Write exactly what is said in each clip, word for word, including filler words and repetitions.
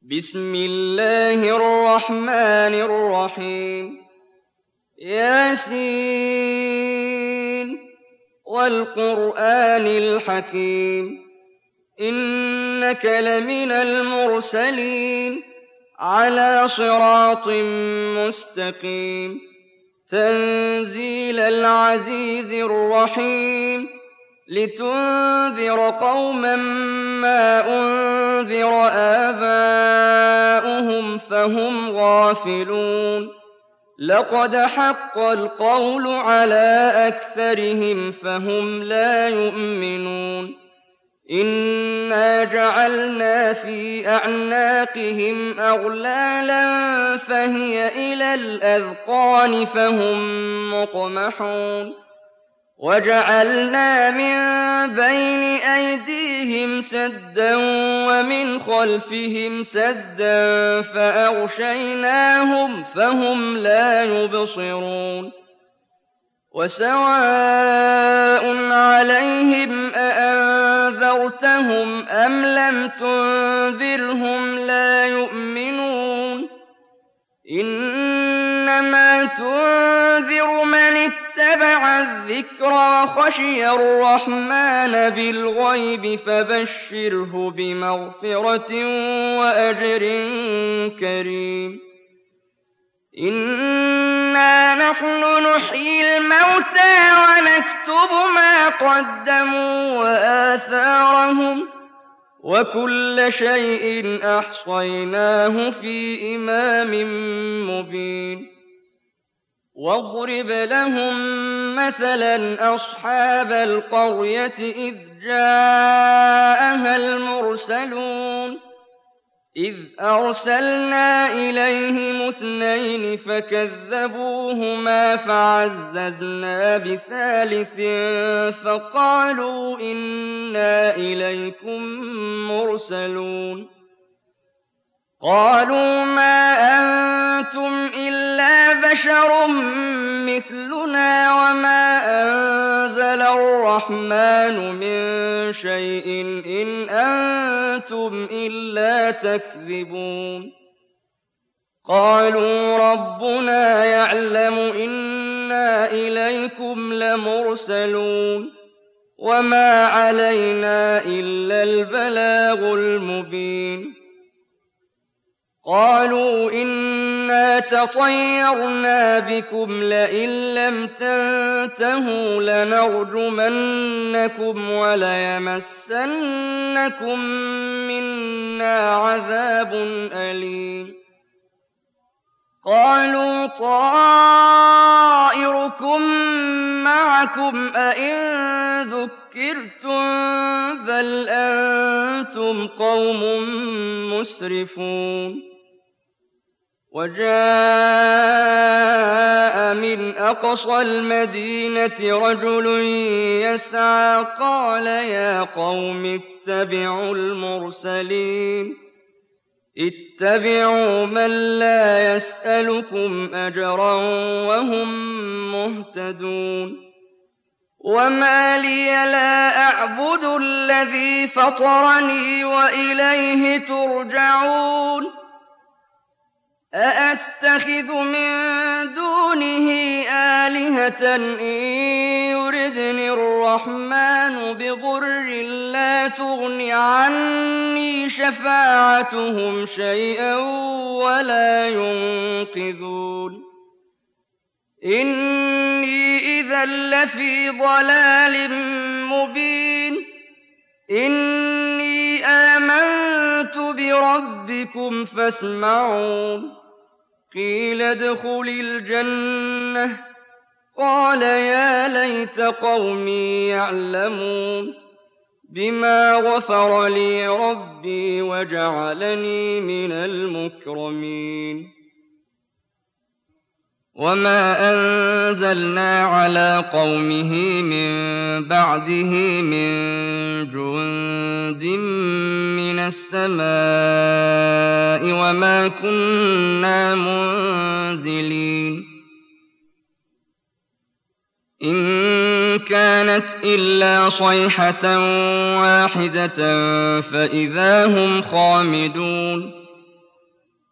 بسم الله الرحمن الرحيم ياسين والقرآن الحكيم إنك لمن المرسلين على صراط مستقيم تنزيل العزيز الرحيم لتنذر قوما ما أنذر آباؤهم فهم غافلون لقد حق القول على أكثرهم فهم لا يؤمنون إنا جعلنا في أعناقهم أغلالا فهي إلى الأذقان فهم مقمحون وجعلنا من بين أيديهم سدا ومن خلفهم سدا فأغشيناهم فهم لا يبصرون وسواء عليهم أأنذرتهم أم لم تنذرهم لا يؤمنون إنما تنذر من اتبع الذكر وخشي الرحمن بالغيب فبشره بمغفرة وأجر كريم إنا نحن نحيي الموتى ونكتب ما قدموا وآثارهم وكل شيء أحصيناه في إمام مبين واضرب لهم مثلا أصحاب القرية إذ جاءها المرسلون إذ أرسلنا إليهم اثنين فكذبوهما فعززنا بثالث فقالوا إنا إليكم مرسلون قالوا ما أنتم إلا بشر مثلنا وما أنزل الرحمن من شيء إن أنتم إلا تكذبون قالوا ربنا يعلم إنا إليكم لمرسلون وما علينا إلا البلاغ المبين قالوا إنا تطيرنا بكم لئن لم تنتهوا لنرجمنكم وليمسنكم منا عذاب أليم قالوا طائركم معكم أئن ذكرتم بل أنتم قوم مسرفون وجاء من أقصى المدينة رجل يسعى قال يا قوم اتبعوا المرسلين اتبعوا من لا يسألكم أجرا وهم مهتدون وما لي لا أعبد الذي فطرني وإليه ترجعون أأتخذ من دونه آلهة إن يردني الرحمن بضر لا تغن عني شفاعتهم شيئا ولا ينقذون إني إذا لفي ضلال مبين إني آمنت بربكم فاسمعون قيل ادخل الجنة قال يا ليت قومي يعلمون بما غفر لي ربي وجعلني من المكرمين وما أنزلنا على قومه من بعده من جند من السماء وما كنا منزلين إن كانت إلا صيحة واحدة فإذا هم خامدون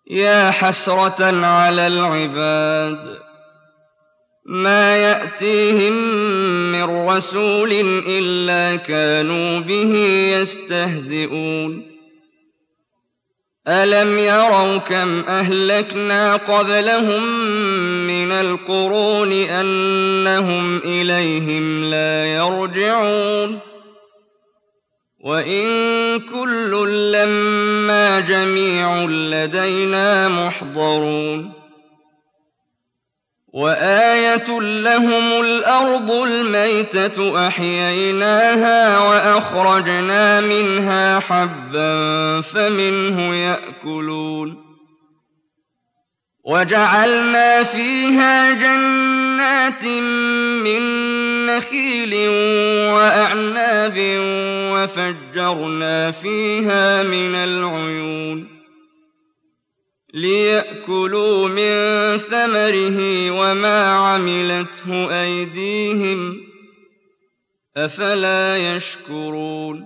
يا حسرة على العباد ما يأتيهم من رسول إلا كانوا به يستهزئون ألم يروا كم أهلكنا قبلهم من القرون أنهم إليهم لا يرجعون وإن كل لما جميع لدينا محضرون وآية لهم الأرض الميتة أحييناها وأخرجنا منها حبا فمنه يأكلون وجعلنا فيها جنات من نخيل وأعناب وفجرنا فيها من العيون ليأكلوا من ثمره وما عملته أيديهم أفلا يشكرون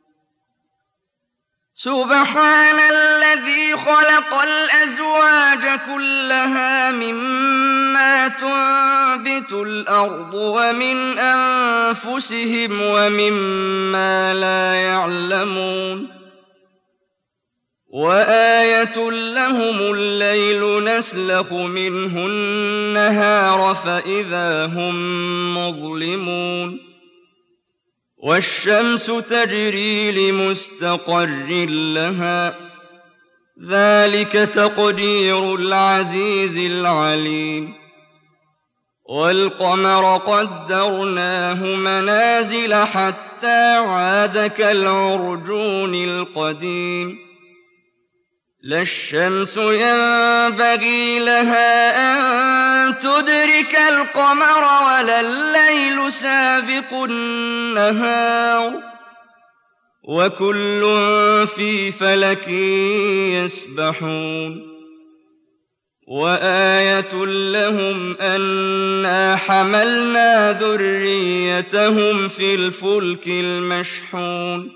سبحان الذي خلق الأزواج كلها مما تنبت الأرض ومن أنفسهم ومما لا يعلمون وآية لهم الليل نسلخ منه النهار فإذا هم مظلمون والشمس تجري لمستقر لها ذلك تقدير العزيز العليم والقمر قدرناه منازل حتى عاد كالعرجون القديم لا الشمس ينبغي لها أن تدرك القمر ولا الليل سابق النهار وكل في فلك يسبحون وآية لهم أنا حملنا ذريتهم في الفلك المشحون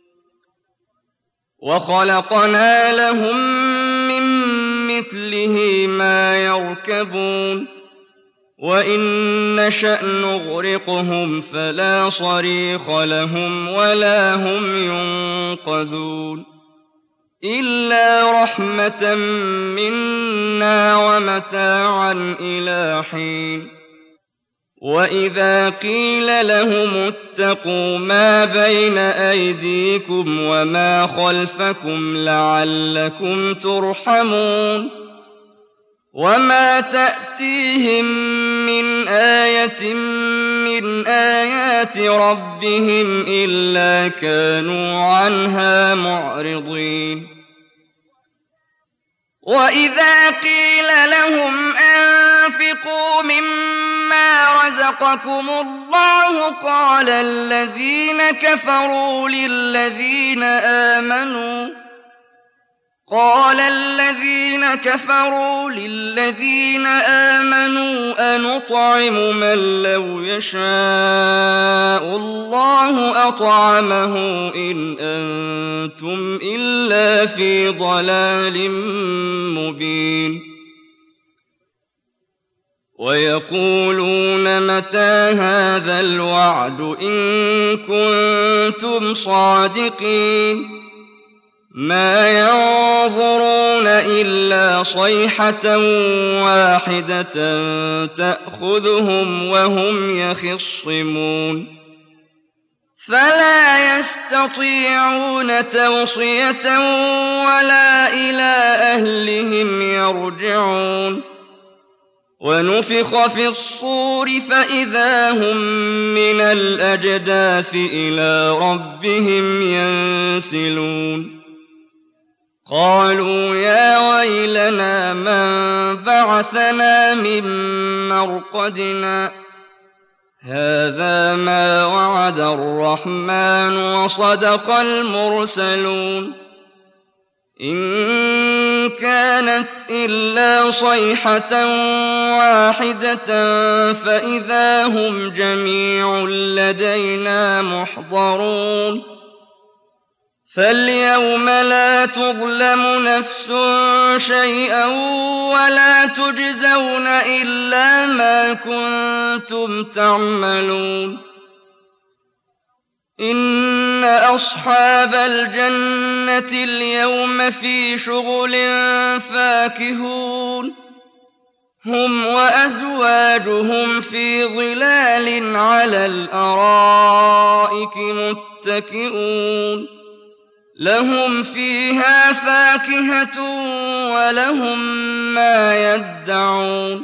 وخلقنا لهم من مثله ما يركبون وإن نشأ نغرقهم فلا صريخ لهم ولا هم ينقذون إلا رحمة منا ومتاعا إلى حين وإذا قيل لهم اتقوا ما بين أيديكم وما خلفكم لعلكم ترحمون وما تأتيهم من آية من آيات ربهم إلا كانوا عنها معرضين وإذا قيل لهم أنفقوا مما رزقكم الله قال الذين كفروا للذين آمنوا قال الذين كفروا للذين آمنوا أنطعم من لو يشاء الله أطعمه إن أنتم إلا في ضلال مبين ويقولون متى هذا الوعد إن كنتم صادقين ما ينظرون إلا صيحة واحدة تأخذهم وهم يخصمون فلا يستطيعون توصية ولا إلى أهلهم يرجعون ونفخ في الصور فإذا هم من الأجداث إلى ربهم ينسلون قالوا يا ويلنا من بعثنا من مرقدنا هذا ما وعد الرحمن وصدق المرسلون إن كانت إلا صيحة واحدة فإذا هم جميع لدينا محضرون فاليوم لا تظلم نفس شيئا ولا تجزون إلا ما كنتم تعملون إن أصحاب الجنة اليوم في شغل فاكهون هم وأزواجهم في ظلال على الأرائك متكئون لهم فيها فاكهة ولهم ما يدعون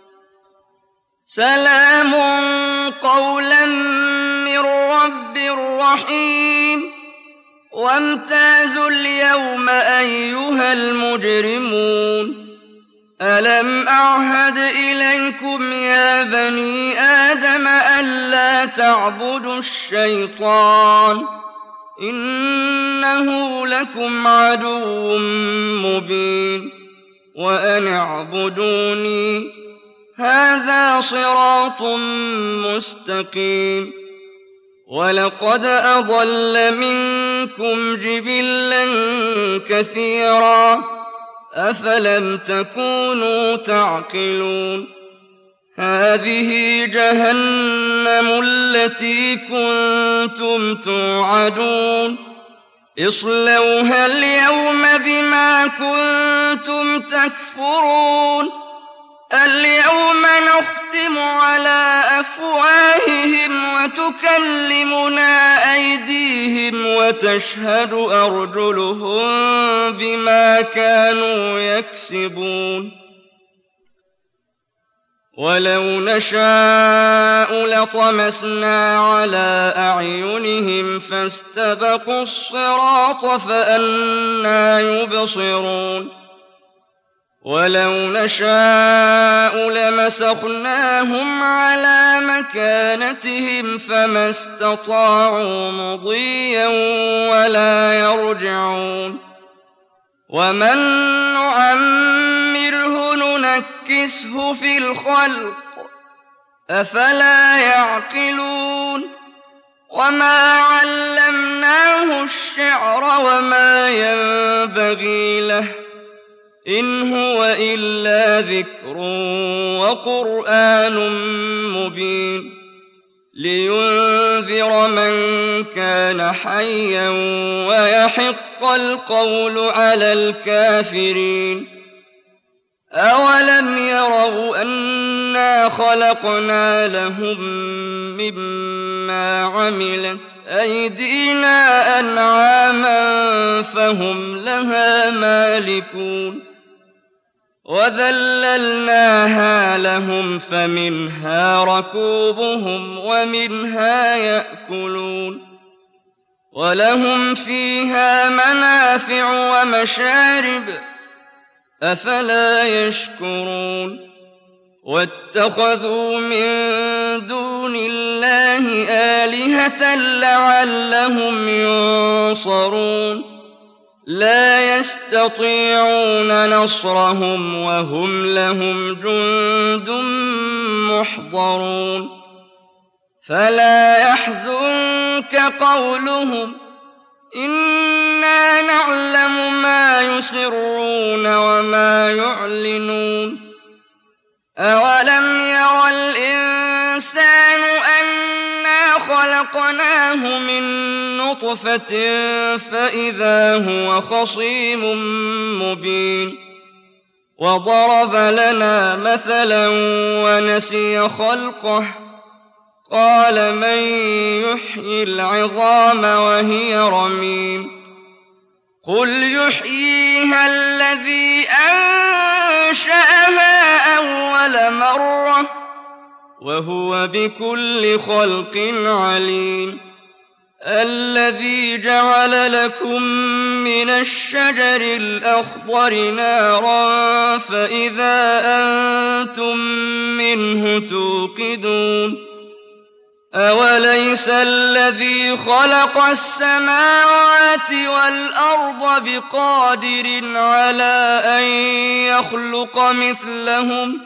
سلام قولا من رب رحيم وامتازوا اليوم أيها المجرمون ألم أعهد إليكم يا بني آدم ألا تعبدوا الشيطان إنه لكم عدو مبين وأن اعبدوني هذا صراط مستقيم ولقد أضل منكم جبلا كثيرا أفلم تكونوا تعقلون هذه جهنم التي كنتم توعدون اصلوها اليوم بما كنتم تكفرون اليوم نختم على أفواههم وتكلمنا أيديهم وتشهد أرجلهم بما كانوا يكسبون ولو نشاء لطمسنا على أعينهم فاستبقوا الصراط فأنى يبصرون ولو نشاء لمسخناهم على مكانتهم فما استطاعوا مضيا ولا يرجعون ومن نعمره ننكسه في الخلق أفلا يعقلون وما علمناه الشعر وما ينبغي له إن هو إلا ذكر وقرآن مبين لينذر من كان حيا ويحق القول على الكافرين أولم يروا أنا خلقنا لهم مما عملت أيدينا أنعاما فهم لها مالكون وذللناها لهم فمنها ركوبهم ومنها يأكلون ولهم فيها منافع ومشارب أفلا يشكرون واتخذوا من دون الله آلهة لعلهم ينصرون لا يستطيعون نصرهم وهم لهم جند محضرون فلا يحزنك قولهم إنا نعلم ما يسرون وما يعلنون أولم ير الإنسان أنا خلقناه من نطفة فإذا هو خصيم مبين وضرب لنا مثلا ونسي خلقه قال من يحيي العظام وهي رميم قل يحييها الذي أنشأها أول مرة وهو بكل خلق عليم الذي جعل لكم من الشجر الأخضر نارا فإذا أنتم منه توقدون أوليس الذي خلق السماوات والأرض بقادر على أن يخلق مثلهم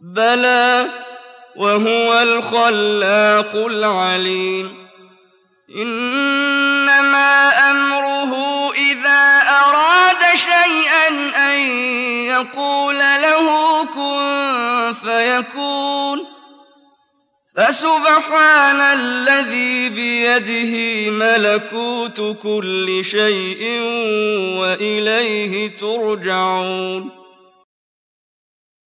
بلى وهو الخلاق العليم إنما أمره إذا أراد شيئا أن يقول له كن فيكون فسبحان الذي بيده ملكوت كل شيء وإليه ترجعون